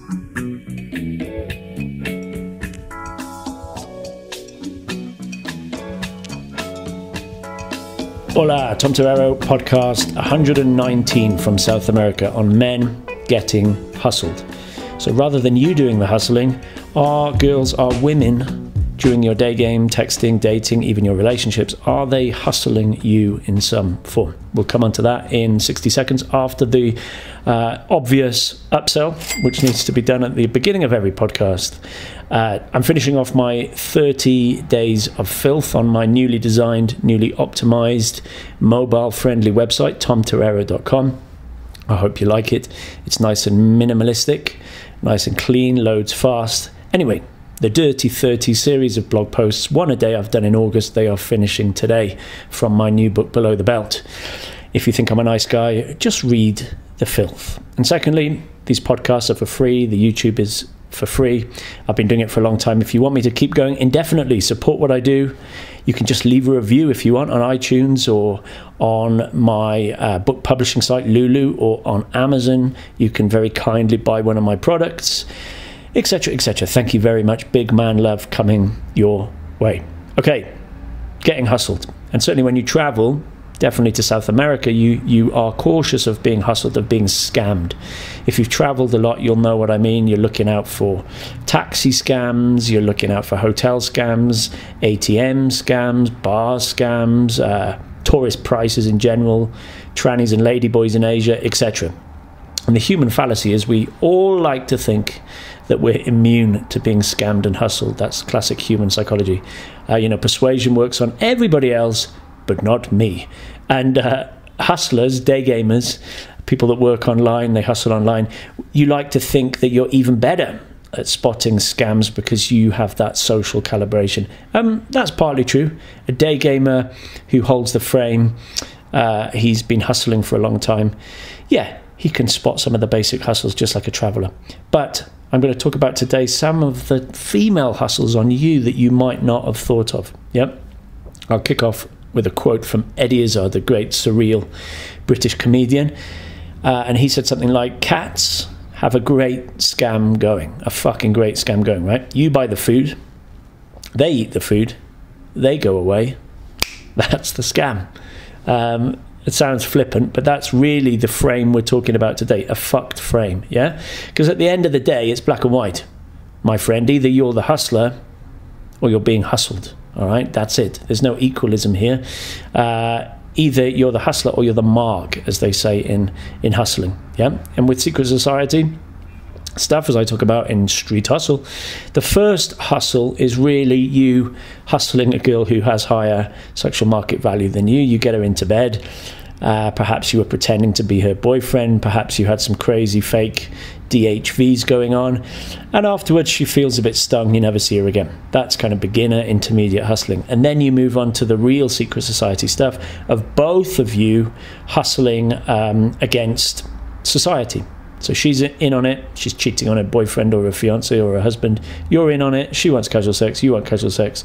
Hola, Tom Torero, podcast 119 from South America on men getting hustled. So rather than you doing the hustling, are girls, are women during your day game, texting, dating, even your relationships, are they hustling you in some form? We'll come on to that in 60 seconds after the obvious upsell, which needs to be done at the beginning of every podcast. I'm finishing off my 30 days of filth on my newly designed, newly optimized, mobile-friendly website, tomtorero.com. I hope you like it. It's nice and minimalistic, nice and clean, loads fast. Anyway, the Dirty 30 series of blog posts, one a day I've done in August, they are finishing today from my new book, Below the Belt. If you think I'm a nice guy, just read the filth. And secondly, these podcasts are for free. The YouTube is for free. I've been doing it for a long time. If you want me to keep going indefinitely, support what I do, you can just leave a review if you want on iTunes or on my book publishing site, Lulu, or on Amazon. You can very kindly buy one of my products, etc., etc. Thank you very much. Big man love coming your way. Okay, getting hustled. And certainly when you travel, definitely to South America, you are cautious of being hustled, of being scammed. If you've traveled a lot, you'll know what I mean. You're looking out for taxi scams, you're looking out for hotel scams, ATM scams, bar scams, tourist prices in general, trannies and ladyboys in Asia, etc. And the human fallacy is we all like to think that we're immune to being scammed and hustled. That's classic human psychology. Persuasion works on everybody else, but not me. And hustlers, day gamers, people that work online, they hustle online, you like to think that you're even better at spotting scams because you have that social calibration. That's partly true. A day gamer who holds the frame, he's been hustling for a long time. Yeah, he can spot some of the basic hustles just like a traveler. But I'm going to talk about today some of the female hustles on you that you might not have thought of. Yep. I'll kick off with a quote from Eddie Izzard, the great surreal British comedian. And he said something like, cats have a great scam going, a fucking great scam going, right? You buy the food, they eat the food, they go away. That's the scam. It sounds flippant, but that's really the frame we're talking about today, a fucked frame, yeah? Because at the end of the day, it's black and white, my friend. Either you're the hustler or you're being hustled, all right? That's it. There's no equalism here. Either you're the hustler or you're the mark, as they say in hustling, yeah? And with secret society stuff, as I talk about in Street Hustle, the first hustle is really you hustling a girl who has higher sexual market value than you. You get her into bed. Perhaps you were pretending to be her boyfriend. Perhaps you had some crazy fake DHVs going on. And afterwards, she feels a bit stung. You never see her again. That's kind of beginner, intermediate hustling. And then you move on to the real secret society stuff of both of you hustling against society. So she's in on it. She's cheating on her boyfriend or her fiance or her husband. You're in on it. She wants casual sex. You want casual sex.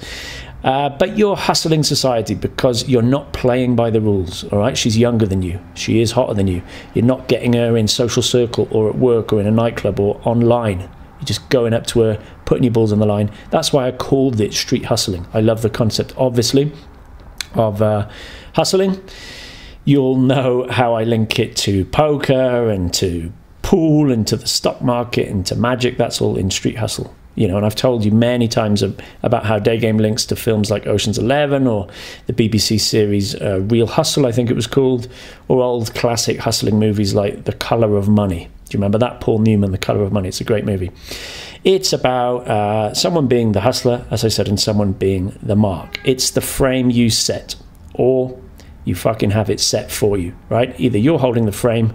But you're hustling society because you're not playing by the rules, all right? She's younger than you. She is hotter than you. You're not getting her in social circle or at work or in a nightclub or online. You're just going up to her, putting your balls on the line. That's why I called it street hustling. I love the concept, obviously, of hustling. You'll know how I link it to poker and to pool and to the stock market and to magic. That's all in street hustle. And I've told you many times about how day game links to films like Ocean's 11 or the BBC series Real Hustle, I think it was called, or old classic hustling movies like The Colour of Money. Do you remember that? Paul Newman, The Colour of Money. It's a great movie. It's about someone being the hustler, as I said, and someone being the mark. It's the frame you set, or you fucking have it set for you, right? Either you're holding the frame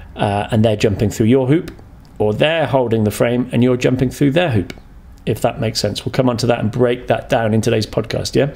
and they're jumping through your hoop, or they're holding the frame and you're jumping through their hoop, if that makes sense. We'll come on to that and break that down in today's podcast, yeah?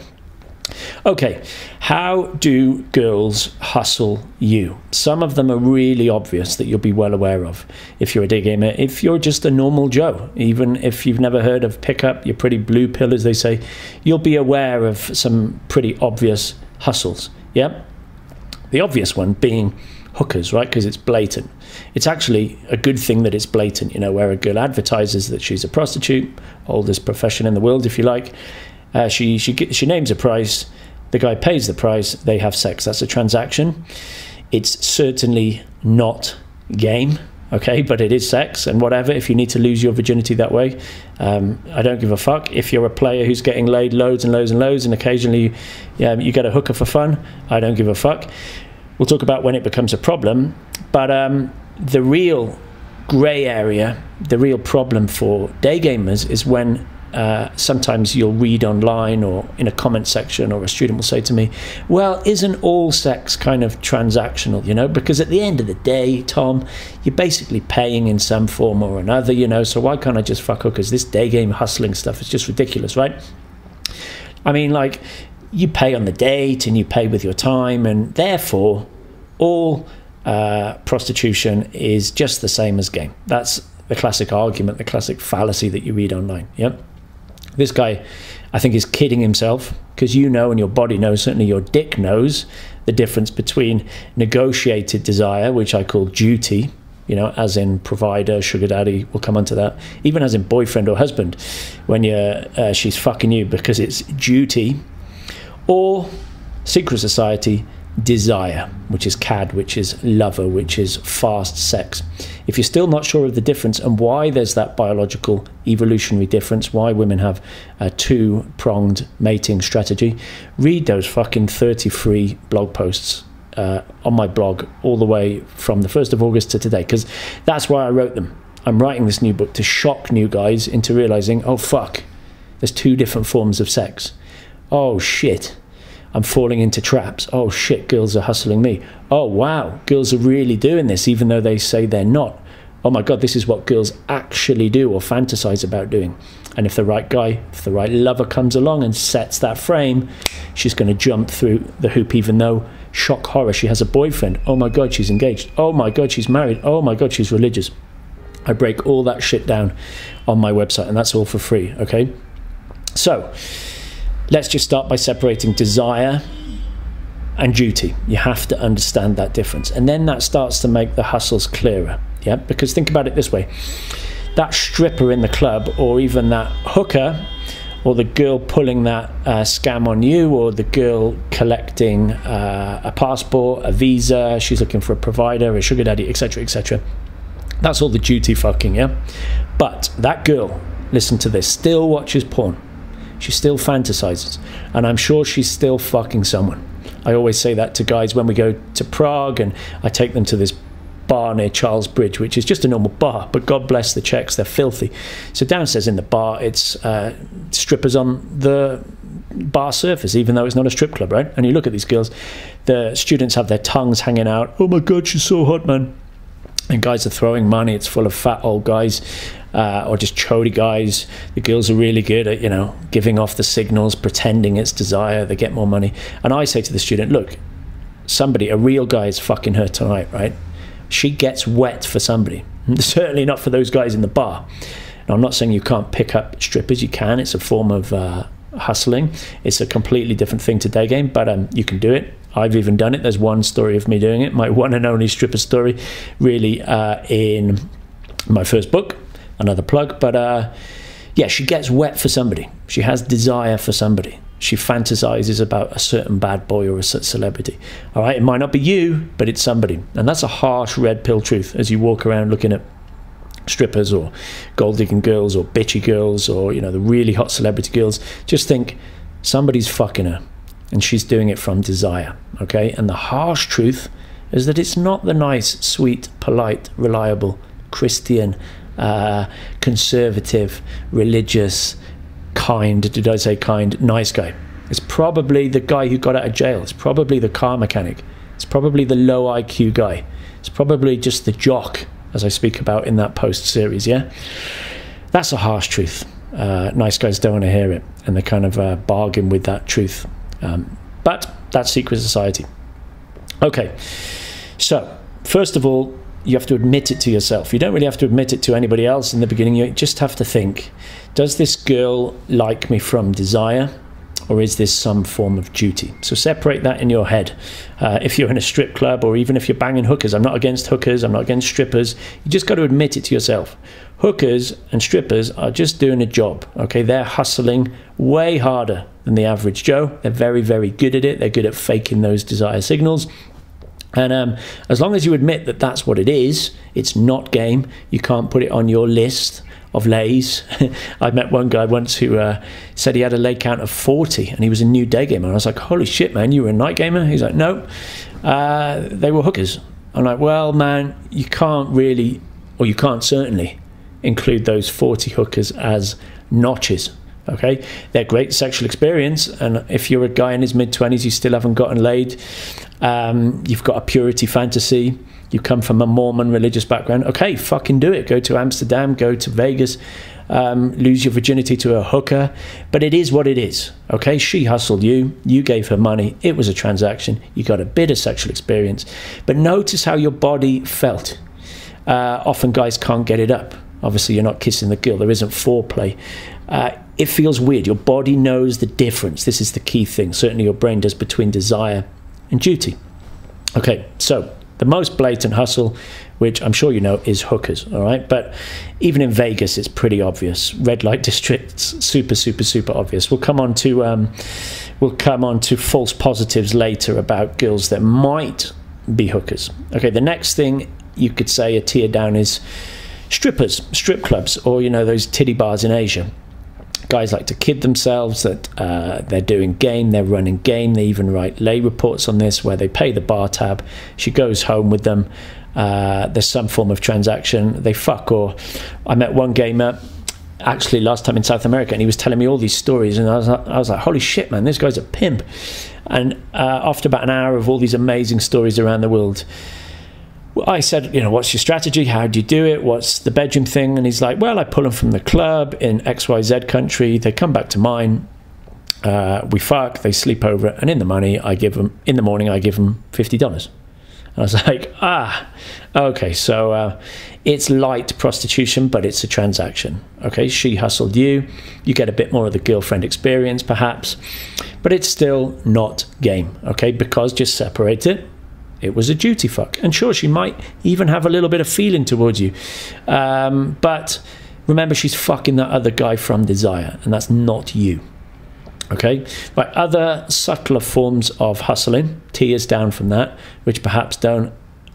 Okay, how do girls hustle you? Some of them are really obvious that you'll be well aware of if you're a day gamer. If you're just a normal Joe, even if you've never heard of pickup, you're pretty blue pill, as they say, you'll be aware of some pretty obvious hustles, yeah? The obvious one being hookers, right? Because it's blatant. It's actually a good thing that it's blatant, you know, where a girl advertises that she's a prostitute, oldest profession in the world, if you like. She names a price, the guy pays the price, they have sex. That's a transaction. It's certainly not game, okay, but it is sex and whatever. If you need to lose your virginity that way, I don't give a fuck. If you're a player who's getting laid loads and loads and loads and occasionally you get a hooker for fun, I don't give a fuck. We'll talk about when it becomes a problem, but the real grey area, the real problem for day gamers is when sometimes you'll read online or in a comment section, or a student will say to me, well, isn't all sex kind of transactional, you know? Because at the end of the day, Tom, you're basically paying in some form or another, you know, so why can't I just fuck hookers? This day game hustling stuff is just ridiculous, right? I mean, like, you pay on the date and you pay with your time, and therefore all prostitution is just the same as game. That's the classic argument, the classic fallacy that you read online. Yep. This guy, I think, is kidding himself, because you know, and your body knows, certainly your dick knows, the difference between negotiated desire, which I call duty, you know, as in provider, sugar daddy, we'll come onto that, even as in boyfriend or husband, when she's fucking you because it's duty, or secret society desire, which is CAD, which is lover, which is fast sex. If you're still not sure of the difference and why there's that biological evolutionary difference, why women have a two-pronged mating strategy, read those fucking 30 free blog posts on my blog all the way from the 1st of August to today, because that's why I wrote them. I'm writing this new book to shock new guys into realizing, oh fuck, there's two different forms of sex. Oh shit, I'm falling into traps. Oh shit, girls are hustling me. Oh wow, girls are really doing this even though they say they're not. Oh my God, this is what girls actually do or fantasize about doing. And if the right guy, if the right lover comes along and sets that frame, she's going to jump through the hoop, even though, shock horror, she has a boyfriend. Oh my God, she's engaged. Oh my God, she's married. Oh my God, she's religious. I break all that shit down on my website, and that's all for free, okay? So let's just start by separating desire and duty. You have to understand that difference. And then that starts to make the hustles clearer. Yeah, because think about it this way. That stripper in the club, or even that hooker, or the girl pulling that scam on you, or the girl collecting a passport, a visa, she's looking for a provider, a sugar daddy, etc., etc. That's all the duty fucking, yeah? But that girl, listen to this, still watches porn. She still fantasizes, and I'm sure she's still fucking someone. I always say that to guys when we go to Prague, and I take them to this bar near Charles Bridge, which is just a normal bar, but God bless the Czechs, they're filthy. So downstairs in the bar, it's strippers on the bar surface, even though it's not a strip club, right? And you look at these girls, the students have their tongues hanging out. Oh my God, she's so hot, man. And guys are throwing money. It's full of fat old guys, or just chody guys. The girls are really good at, you know, giving off the signals, pretending it's desire. They get more money. And I say to the student, look, somebody, a real guy is fucking her tonight, right? She gets wet for somebody. Certainly not for those guys in the bar. Now, I'm not saying you can't pick up strippers. You can. It's a form of hustling. It's a completely different thing to day game, but you can do it. I've even done it. There's one story of me doing it, my one and only stripper story, really, in my first book, another plug. But yeah, she gets wet for somebody. She has desire for somebody. She fantasizes about a certain bad boy or a celebrity. All right, it might not be you, but it's somebody. And that's a harsh red pill truth as you walk around looking at strippers or gold digging girls or bitchy girls, or, you know, the really hot celebrity girls. Just think, somebody's fucking her, and she's doing it from desire, okay? And the harsh truth is that it's not the nice, sweet, polite, reliable, Christian, conservative, religious, kind, did I say kind, nice guy. It's probably the guy who got out of jail. It's probably the car mechanic. It's probably the low IQ guy. It's probably just the jock, as I speak about in that post series, yeah? That's a harsh truth. Nice guys don't want to hear it, and they kind of bargain with that truth. But that's secret society. Okay, so first of all, you have to admit it to yourself. You don't really have to admit it to anybody else in the beginning. You just have to think, does this girl like me from desire, or is this some form of duty? So separate that in your head. If you're in a strip club, or even if you're banging hookers, I'm not against hookers, I'm not against strippers. You just got to admit it to yourself. Hookers and strippers are just doing a job, okay? They're hustling way harder than the average Joe. They're very, very good at it. They're good at faking those desire signals. And as long as you admit that that's what it is, it's not game. You can't put it on your list of lays. I met one guy once who said he had a lay count of 40 and he was a new day gamer. And I was like, holy shit, man, you were a night gamer? He's like, no, they were hookers. I'm like, well, man, you can't really, or you can't certainly include those 40 hookers as notches. Okay, they're great sexual experience, and if you're a guy in his mid-20s, you still haven't gotten laid, you've got a purity fantasy, you come from a Mormon religious background, okay, fucking do it. Go to Amsterdam, go to Vegas, lose your virginity to a hooker. But it is what it is, okay? She hustled you, you gave her money, it was a transaction, you got a bit of sexual experience. But notice how your body felt. Often guys can't get it up. Obviously, you're not kissing the girl, there isn't foreplay. It feels weird. Your body knows the difference. This is the key thing. Certainly your brain does, between desire and duty. Okay, so the most blatant hustle, which I'm sure you know, is hookers, all right? But even in Vegas, it's pretty obvious. Red light districts, super, super, super obvious. We'll come on to false positives later about girls that might be hookers. Okay, the next thing you could say, a tier down, is strippers, strip clubs, or, you know, those titty bars in Asia. Guys like to kid themselves that they're doing game, they're running game. They even write lay reports on this where they pay the bar tab. She goes home with them. There's some form of transaction. They fuck. Or I met one gamer actually last time in South America, and he was telling me all these stories, and I was like, holy shit, man, this guy's a pimp. And after about an hour of all these amazing stories around the world, I said, you know, what's your strategy? How do you do it? What's the bedroom thing? And he's like, well, I pull them from the club in XYZ country. They come back to mine. We fuck. They sleep over. And in the morning, I give them $50. And I was like, okay. So it's light prostitution, but it's a transaction. Okay, she hustled you. You get a bit more of the girlfriend experience, perhaps. But it's still not game. Okay, because just separate it. It was a duty fuck. And sure, she might even have a little bit of feeling towards you. But remember, she's fucking that other guy from desire, and that's not you. Okay? But other subtler forms of hustling, tiers down from that, which perhaps don't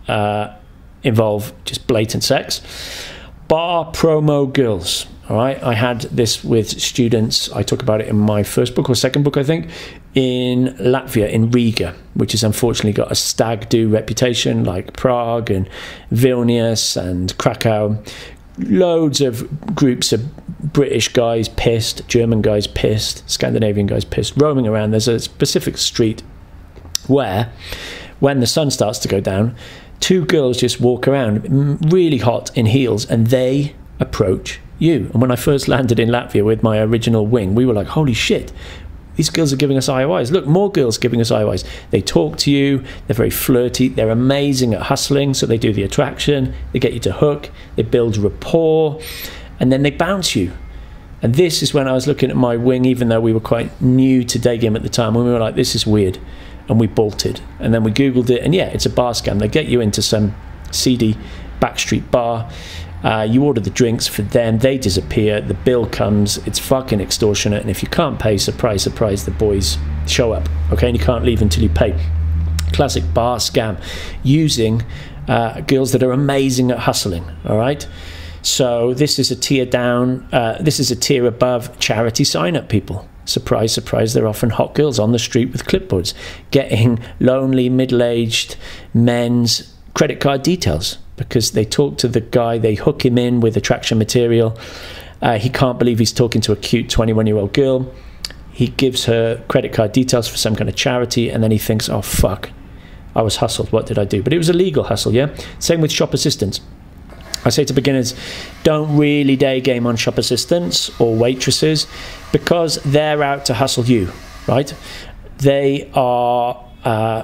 involve just blatant sex. Bar promo girls. All right? I had this with students. I talk about it in my first book or second book, I think, in Latvia, in Riga, which has unfortunately got a stag do reputation, like Prague and Vilnius and Krakow. Loads of groups of British guys pissed, German guys pissed, Scandinavian guys pissed, roaming around. There's a specific street where, when the sun starts to go down, two girls just walk around really hot in heels, and they approach you. And when I first landed in Latvia with my original wing, we were like, holy shit, these girls are giving us IOIs. Look, more girls giving us IOIs. They talk to you. They're very flirty. They're amazing at hustling. So they do the attraction. They get you to hook. They build rapport. And then they bounce you. And this is when I was looking at my wing, even though we were quite new to day game at the time, when we were like, this is weird. And we bolted. And then we Googled it. And yeah, it's a bar scam. They get you into some seedy backstreet bar. You order the drinks for them, they disappear, the bill comes, it's fucking extortionate, and if you can't pay, surprise, surprise, the boys show up, okay, and you can't leave until you pay. Classic bar scam, using girls that are amazing at hustling, all right? So this is a tier down, this is a tier above charity sign-up people. Surprise, surprise, they're often hot girls on the street with clipboards, getting lonely, middle-aged men's credit card details, because they talk to the guy, they hook him in with attraction material. He can't believe he's talking to a cute 21-year-old girl. He gives her credit card details for some kind of charity, and then he thinks, oh fuck, I was hustled, what did I do? But it was a legal hustle, yeah? Same with shop assistants. I say to beginners, don't really day game on shop assistants or waitresses, because they're out to hustle you, right? They are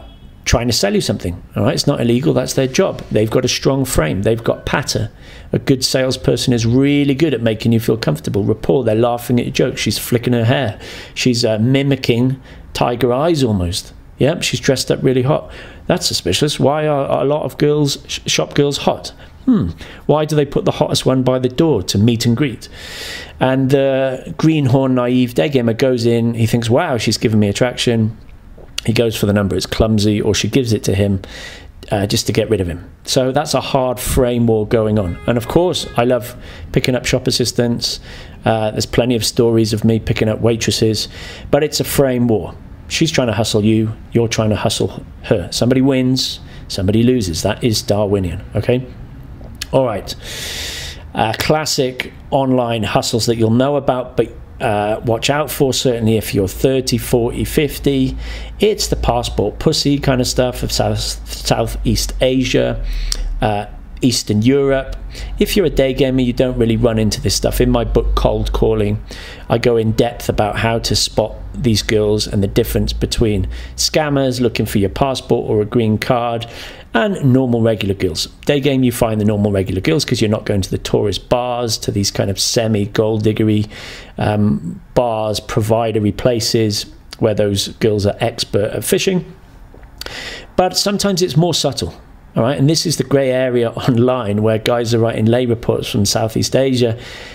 trying to sell you something. All right, it's not illegal. That's their job. They've got a strong frame. They've got patter. A good salesperson is really good at making you feel comfortable. Rapport. They're laughing at your jokes. She's flicking her hair. She's mimicking tiger eyes almost. Yep, she's dressed up really hot. That's suspicious. Why are a lot of girls, shop girls, hot? Why do they put the hottest one by the door to meet and greet? And the greenhorn naive day gamer goes in. He thinks, wow, she's giving me attraction. He goes for the number. It's clumsy, or she gives it to him just to get rid of him. So that's a hard frame war going on. And of course, I love picking up shop assistants. There's plenty of stories of me picking up waitresses, but it's a frame war. She's trying to hustle you. You're trying to hustle her. Somebody wins, somebody loses. That is Darwinian, okay? All right. Classic online hustles that you'll know about, but watch out for, certainly if you're 30, 40, 50. It's the passport pussy kind of stuff of Southeast Asia, Eastern Europe. If you're a day gamer, you don't really run into this stuff. In my book, Cold Calling, I go in depth about how to spot these girls and the difference between scammers looking for your passport or a green card and normal regular girls. Day game, you find the normal regular girls because you're not going to the tourist bars, to these kind of semi-gold diggery bars, providery places where those girls are expert at fishing. But sometimes it's more subtle. All right, and this is the grey area online where guys are writing lay reports from Southeast Asia,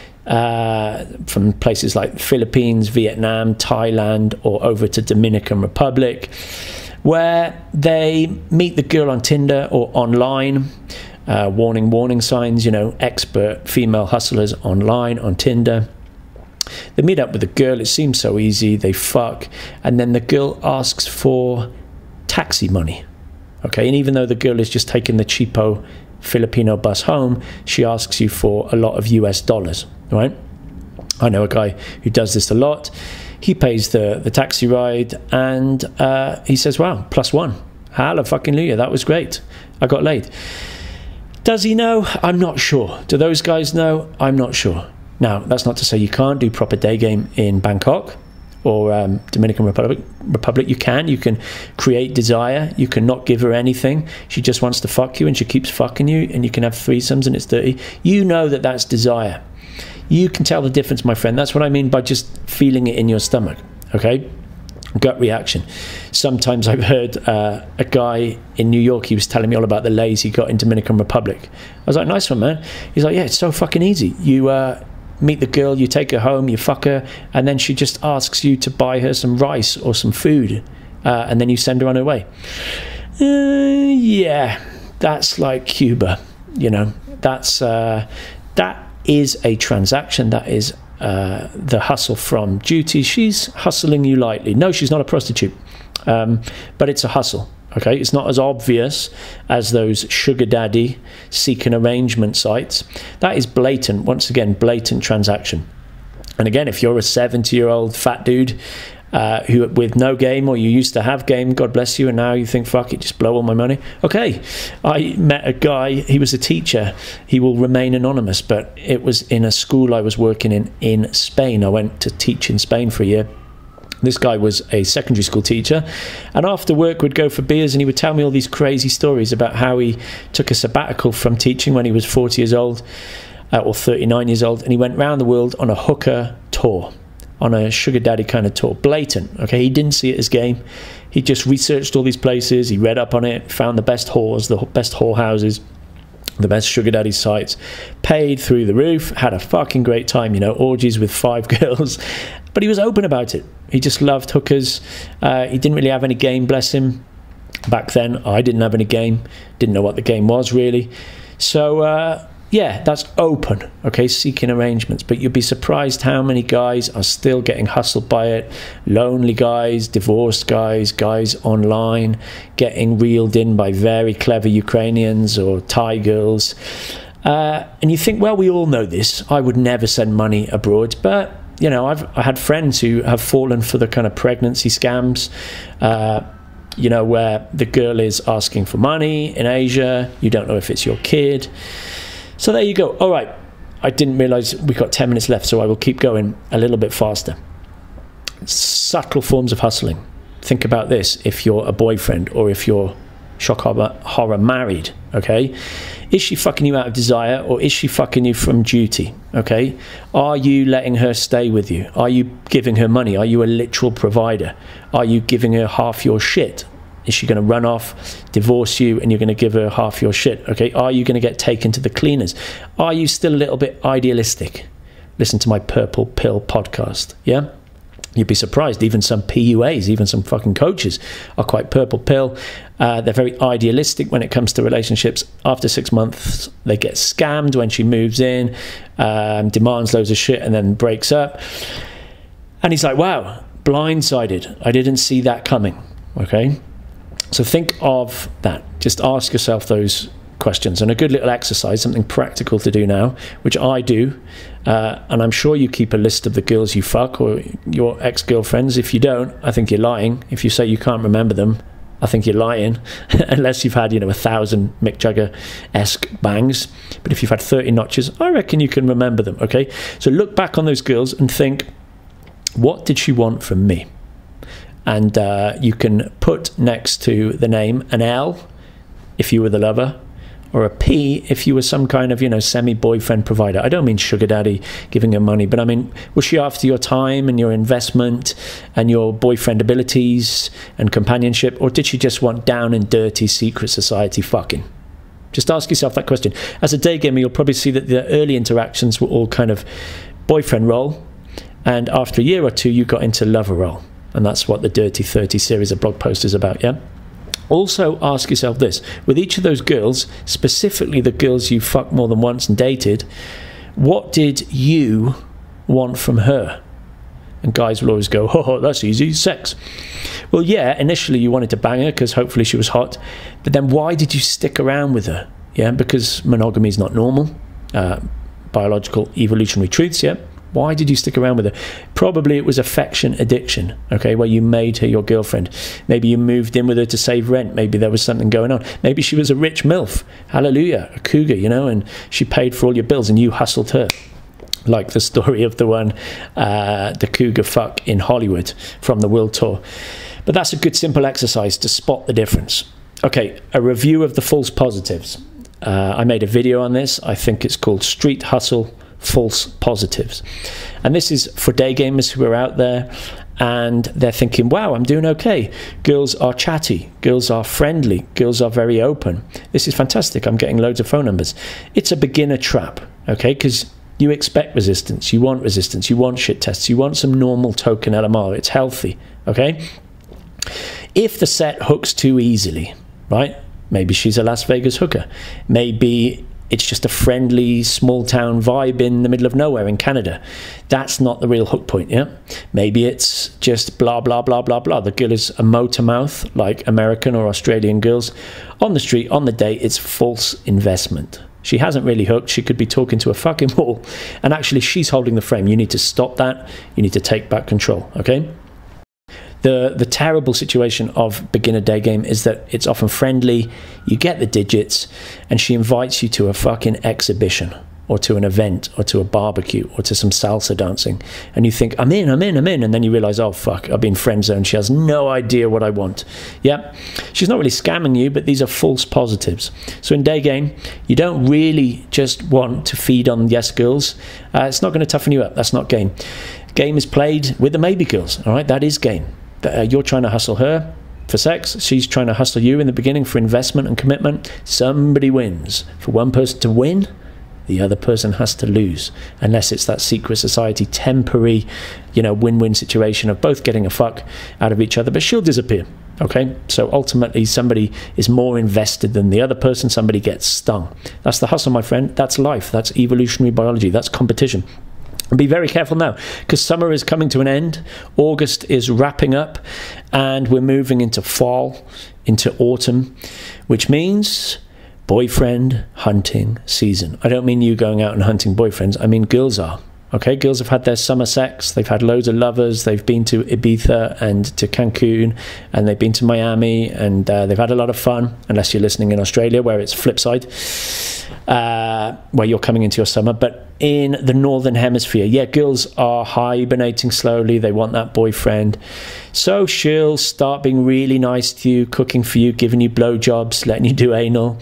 from places like Philippines, Vietnam, Thailand, or over to Dominican Republic, where they meet the girl on Tinder or online. Warning signs, expert female hustlers online on Tinder. They meet up with the girl. It seems so easy. They fuck, and then the girl asks for taxi money. Okay, and even though the girl is just taking the cheapo Filipino bus home, she asks you for a lot of US dollars, right? I know a guy who does this a lot. He pays the taxi ride, and he says, wow, +1. Hallelujah, that was great. I got laid. Does he know? I'm not sure. Do those guys know? I'm not sure. Now, that's not to say you can't do proper day game in Bangkok or Dominican Republic. You can create desire. You can not give her anything. She just wants to fuck you, and she keeps fucking you, and you can have threesomes, and it's dirty. You know that that's desire. You can tell the difference, my friend. That's what I mean by just feeling it in your stomach, okay? Gut reaction. Sometimes I've heard a guy in New York, he was telling me all about the lays he got in Dominican Republic. I was like, nice one, man. He's like, yeah, it's so fucking easy. You meet the girl, you take her home, you fuck her, and then she just asks you to buy her some rice or some food, and then you send her on her way. Yeah, that's like Cuba, that is a transaction. That is the hustle from duty. She's hustling you lightly. No, she's not a prostitute, but it's a hustle. Okay, it's not as obvious as those sugar daddy seek an arrangement sites. That is blatant. Once again, blatant transaction. And again, if you're a 70-year-old fat dude who with no game, or you used to have game, God bless you, and now you think, fuck it, just blow all my money. Okay, I met a guy, he was a teacher. He will remain anonymous, but it was in a school I was working in Spain. I went to teach in Spain for a year. This guy was a secondary school teacher, and after work would go for beers, and he would tell me all these crazy stories about how he took a sabbatical from teaching when he was 40 years old, or 39 years old, and he went around the world on a hooker tour, on a sugar daddy kind of tour. Blatant, okay? He didn't see it as game. He just researched all these places, he read up on it, found the best whores, the best whore houses, the best sugar daddy sites, paid through the roof, had a fucking great time, orgies with 5 girls, but he was open about it. He just loved hookers. He didn't really have any game, bless him. Back then, I didn't have any game, didn't know what the game was really. So yeah, that's open, okay, seeking arrangements. But you'd be surprised how many guys are still getting hustled by it. Lonely guys, divorced guys, guys online, getting reeled in by very clever Ukrainians or Thai girls. And you think, well, we all know this. I would never send money abroad. But, I had friends who have fallen for the kind of pregnancy scams, where the girl is asking for money in Asia. You don't know if it's your kid. So there you go. All right. I didn't realize we got 10 minutes left, so I will keep going a little bit faster. Subtle forms of hustling. Think about this if you're a boyfriend or if you're shock horror married, okay? Is she fucking you out of desire, or is she fucking you from duty, okay? Are you letting her stay with you? Are you giving her money? Are you a literal provider? Are you giving her half your shit? Is she going to run off, divorce you, and you're going to give her half your shit, okay? Are you going to get taken to the cleaners? Are you still a little bit idealistic? Listen to my Purple Pill podcast, yeah? You'd be surprised, even some PUAs, even some fucking coaches are quite purple pill. They're very idealistic when it comes to relationships. After 6 months, they get scammed when she moves in, demands loads of shit, and then breaks up. And he's like, wow, blindsided. I didn't see that coming, okay? So think of that. Just ask yourself those questions. And a good little exercise, something practical to do now, which I do, and I'm sure you keep a list of the girls you fuck or your ex-girlfriends. If you don't, I think you're lying. If you say you can't remember them, I think you're lying, unless you've had 1,000 Mick Jagger-esque bangs. But if you've had 30 notches, I reckon you can remember them, okay? So look back on those girls and think, what did she want from me? And you can put next to the name an L if you were the lover, or a P if you were some kind of, semi-boyfriend provider. I don't mean sugar daddy giving her money, but I mean, was she after your time and your investment and your boyfriend abilities and companionship, or did she just want down and dirty secret society fucking? Just ask yourself that question. As a day gamer, you'll probably see that the early interactions were all kind of boyfriend role, and after a year or two, you got into lover role. And that's what the Dirty 30 series of blog posts is about, yeah? Also ask yourself this. With each of those girls, specifically the girls you fucked more than once and dated, what did you want from her? And guys will always go, oh, that's easy, sex. Well, yeah, initially you wanted to bang her because hopefully she was hot. But then why did you stick around with her? Yeah, because monogamy is not normal. Biological evolutionary truths, yeah? Why did you stick around with her? Probably it was affection addiction, okay, where you made her your girlfriend. Maybe you moved in with her to save rent. Maybe there was something going on. Maybe she was a rich MILF, hallelujah, a cougar, and she paid for all your bills and you hustled her. Like the story of the one, the cougar fuck in Hollywood from the World Tour. But that's a good simple exercise to spot the difference. Okay, a review of the false positives. I made a video on this. I think it's called Street Hustle False Positives, and this is for day gamers who are out there and they're thinking, wow, I'm doing okay. Girls are chatty, girls are friendly, girls are very open. This is fantastic. I'm getting loads of phone numbers. It's a beginner trap, okay, because you expect resistance, you want shit tests, you want some normal token LMR. It's healthy, okay? If the set hooks too easily, right, maybe she's a Las Vegas hooker, maybe it's just a friendly small town vibe in the middle of nowhere in Canada. That's not the real hook point, yeah? Maybe it's just blah, blah, blah, blah, blah. The girl is a motor mouth like American or Australian girls. On the street, on the date, it's false investment. She hasn't really hooked. She could be talking to a fucking wall. And actually, she's holding the frame. You need to stop that. You need to take back control, okay? The terrible situation of beginner day game is that it's often friendly, you get the digits, and she invites you to a fucking exhibition or to an event or to a barbecue or to some salsa dancing, and you think, I'm in, and then you realize, oh fuck, I've been friend zoned. She has no idea what I want. Yeah, she's not really scamming you, but these are false positives. So in day game, you don't really just want to feed on yes girls. It's not going to toughen you up. That's not game. Game is played with the maybe girls, all right? That is game. You're trying to hustle her for sex. She's trying to hustle you in the beginning for investment and commitment. Somebody wins. For one person to win, the other person has to lose, unless it's that secret society temporary, win-win situation of both getting a fuck out of each other, but she'll disappear, okay? So ultimately, somebody is more invested than the other person. Somebody gets stung. That's the hustle, my friend. That's life. That's evolutionary biology. That's competition. Be very careful now, because summer is coming to an end, August is wrapping up, and we're moving into fall, into autumn, which means boyfriend hunting season. I don't mean you going out and hunting boyfriends, I mean girls are. Okay, girls have had their summer sex, they've had loads of lovers, they've been to Ibiza and to Cancun, and they've been to Miami, and they've had a lot of fun, unless you're listening in Australia where it's flip side. where you're coming into your summer. But in the northern hemisphere, yeah, girls are hibernating slowly. They want that boyfriend. So she'll start being really nice to you, cooking for you, giving you blowjobs, letting you do anal.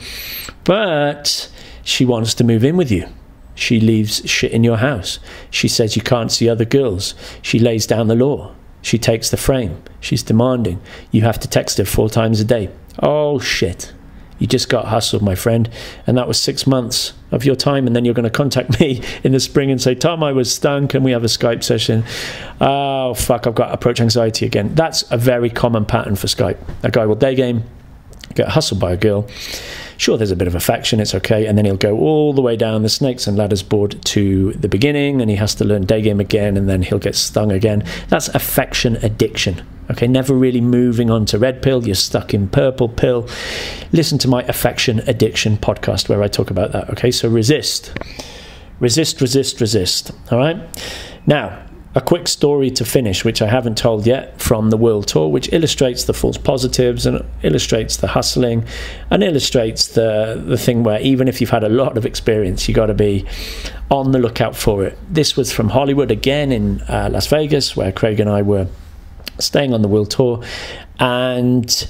But she wants to move in with you. She leaves shit in your house. She says you can't see other girls. She lays down the law. She takes the frame. She's demanding. You have to text her 4 times a day. Oh, shit. You just got hustled, my friend. And that was 6 months of your time. And then you're going to contact me in the spring and say, Tom, I was stung. Can we have a Skype session? Oh, fuck, I've got approach anxiety again. That's a very common pattern for Skype. A guy will day game, get hustled by a girl. Sure, there's a bit of affection, it's okay, and then he'll go all the way down the snakes and ladders board to the beginning, and he has to learn day game again, and then he'll get stung again. That's affection addiction. Okay, never really moving on to red pill, you're stuck in purple pill. Listen to my affection addiction podcast where I talk about that. Okay, so resist. Resist, resist, resist. All right? Now, a quick story to finish, which I haven't told yet, from the world tour, which illustrates the false positives and illustrates the hustling and illustrates the thing where even if you've had a lot of experience, you got to be on the lookout for it. This was from Hollywood again in Las Vegas, where Craig and I were staying on the world tour, and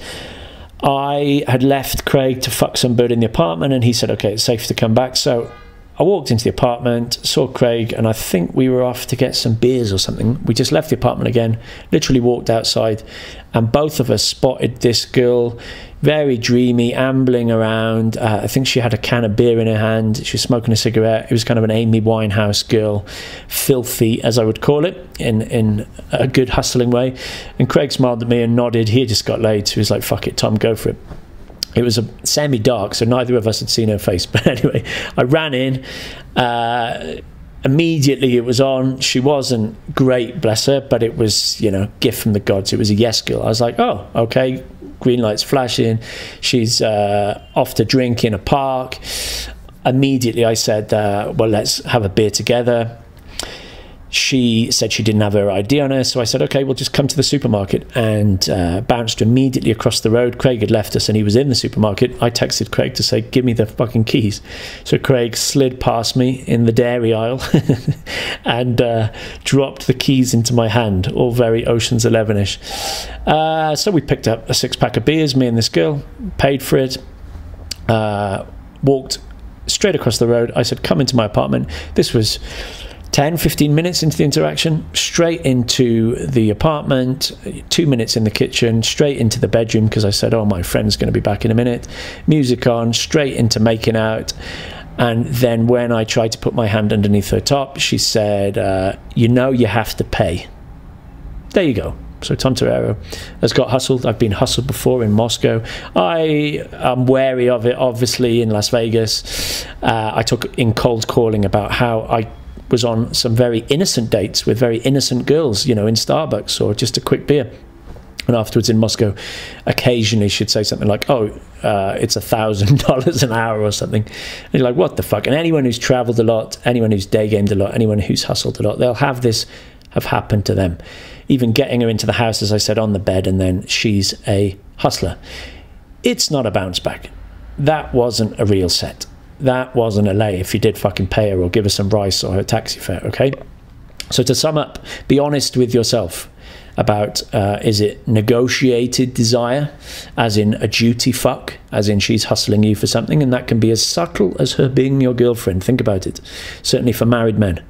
I had left Craig to fuck some bird in the apartment, and he said, okay, it's safe to come back. So I walked into the apartment, saw Craig, and I think we were off to get some beers or something. We just left the apartment again, literally walked outside, and both of us spotted this girl, very dreamy, ambling around. I think she had a can of beer in her hand. She was smoking a cigarette. It was kind of an Amy Winehouse girl, filthy, as I would call it, in a good hustling way. And Craig smiled at me and nodded. He had just got laid, so he was like, fuck it, Tom, go for it. It was a semi-dark, so neither of us had seen her face. But anyway, I ran in. Immediately it was on. She wasn't great, bless her, but it was, gift from the gods. It was a yes girl. I was like, oh, okay, green lights flashing. She's off to drink in a park. Immediately I said, well, let's have a beer together. She said she didn't have her ID on her, so I said, okay, we'll just come to the supermarket, and bounced immediately across the road. Craig had left us and he was in the supermarket. I texted Craig to say, give me the fucking keys. So Craig slid past me in the dairy aisle and dropped the keys into my hand, all very Ocean's 11-ish. So we picked up a 6-pack of beers, me and this girl, paid for it, walked straight across the road. I said, come into my apartment. This was 10-15 minutes into the interaction, straight into the apartment, 2 minutes in the kitchen, straight into the bedroom, because I said, oh, my friend's going to be back in a minute. Music on, straight into making out. And then when I tried to put my hand underneath her top, she said, you have to pay. There you go. So Tom Torero has got hustled. I've been hustled before in Moscow. I am wary of it, obviously, in Las Vegas. I took in cold calling about how I was on some very innocent dates with very innocent girls, in Starbucks or just a quick beer. And afterwards in Moscow, occasionally she'd say something like, oh, it's $1,000 an hour or something. And you're like, what the fuck? And anyone who's traveled a lot, anyone who's day gamed a lot, anyone who's hustled a lot, they'll have this have happened to them. Even getting her into the house, as I said, on the bed, and then she's a hustler. It's not a bounce back. That wasn't a real set. That wasn't a lay if you did fucking pay her or give her some rice or her taxi fare, okay? So to sum up, be honest with yourself about, is it negotiated desire, as in a duty fuck, as in she's hustling you for something, and that can be as subtle as her being your girlfriend. Think about it. Certainly for married men.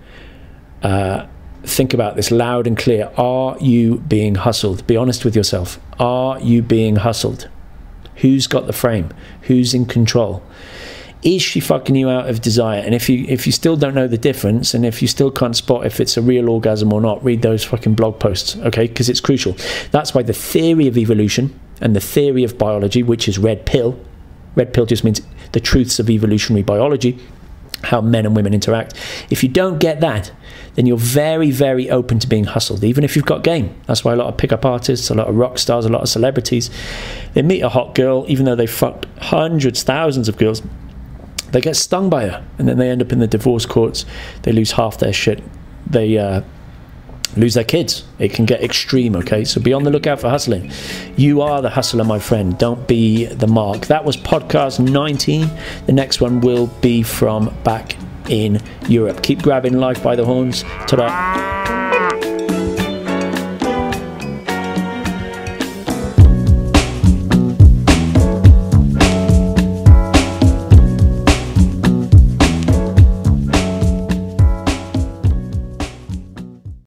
Think about this loud and clear. Are you being hustled? Be honest with yourself. Are you being hustled? Who's got the frame? Who's in control? Is she fucking you out of desire? And if you still don't know the difference, and if you still can't spot if it's a real orgasm or not, read those fucking blog posts, okay? Because it's crucial. That's why the theory of evolution and the theory of biology, which is red pill just means the truths of evolutionary biology, how men and women interact. If you don't get that, then you're very, very open to being hustled, even if you've got game. That's why a lot of pickup artists, a lot of rock stars, a lot of celebrities, they meet a hot girl, even though they fucked hundreds, thousands of girls, they get stung by her, and then they end up in the divorce courts. They lose half their shit. They lose their kids. It can get extreme, okay? So be on the lookout for hustling. You are the hustler, my friend. Don't be the mark. That was podcast 19. The next one will be from back in Europe. Keep grabbing life by the horns. Ta-da.